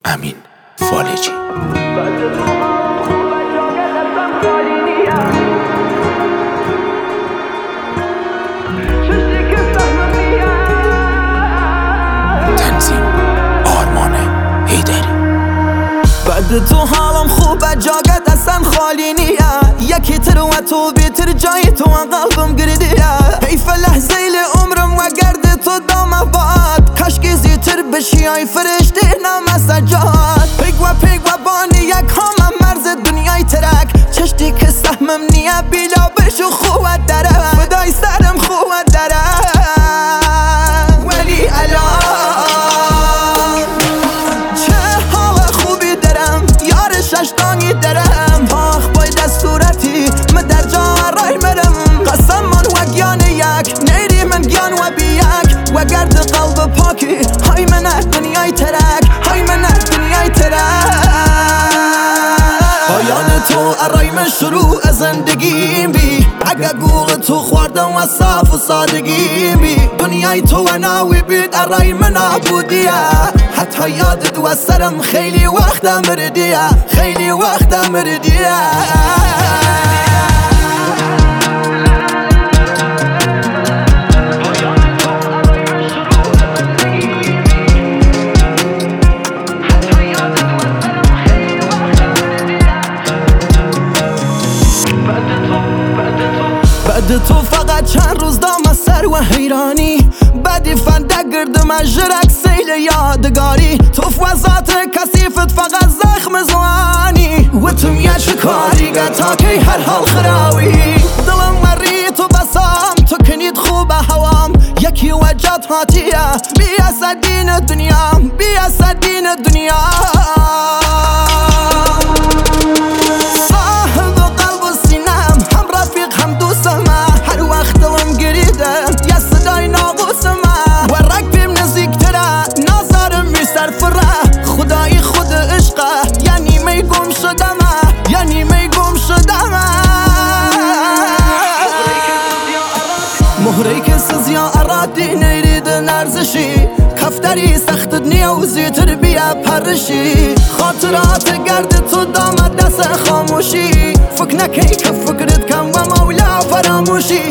امین فالجی. تنظیم آرمان حیدری. بعد تو حالم خوبه، جاگت اصلا خالی نیه. یکی تر و تو بیتر جای تو قلبم گردیه. حیف لحظه عمرم و گرد تو دامه باد. کاشکی زیتر بشی ای فرشته نام سجاد. پیگ و بانی یک همه مرز دنیای ترک. چشتی که سهمم نیه بیلا بشو خوبت داره. فدای سرم خوبت داره. ولی الان ششتانی درم آخ بای دستورتی من در جا رای مرم. قسم من و گیان یک نیری من گیان و بی یک و گرد قلب پاکی. های من دنیای ترک، های من دنیای ترک. پایان تو ارای من شروع زندگیم بی. اگه گوغ تو خوردم و صاف و سادگیم بی. دنیای تو و ناوی بید ارای من نابودیه. حتی یادت و سرم خیلی وقت مردیه، خیلی وقت مردیه. بعد تو فقط چند روز دام سر و حیرانی. بعدی فنده گردم از جرک سیل یادگاری. توف و ذات کسیفت فقط زخم زوانی. و تو میاد شکاری تا که هر حال خراوی. دلم مری تو بسام تو کنید خوب هوام. یکی وجات هاتیه بیا سدین دنیا، بیا سدین دنیا. مهري كسز يا أرادي نريد نرزشي. كفتري سخت دنيا وزيتر بيا برشي. خاطرات قرد تو دامت دست خاموشي. فكنا كي كفكرت كم ومولا فراموشي.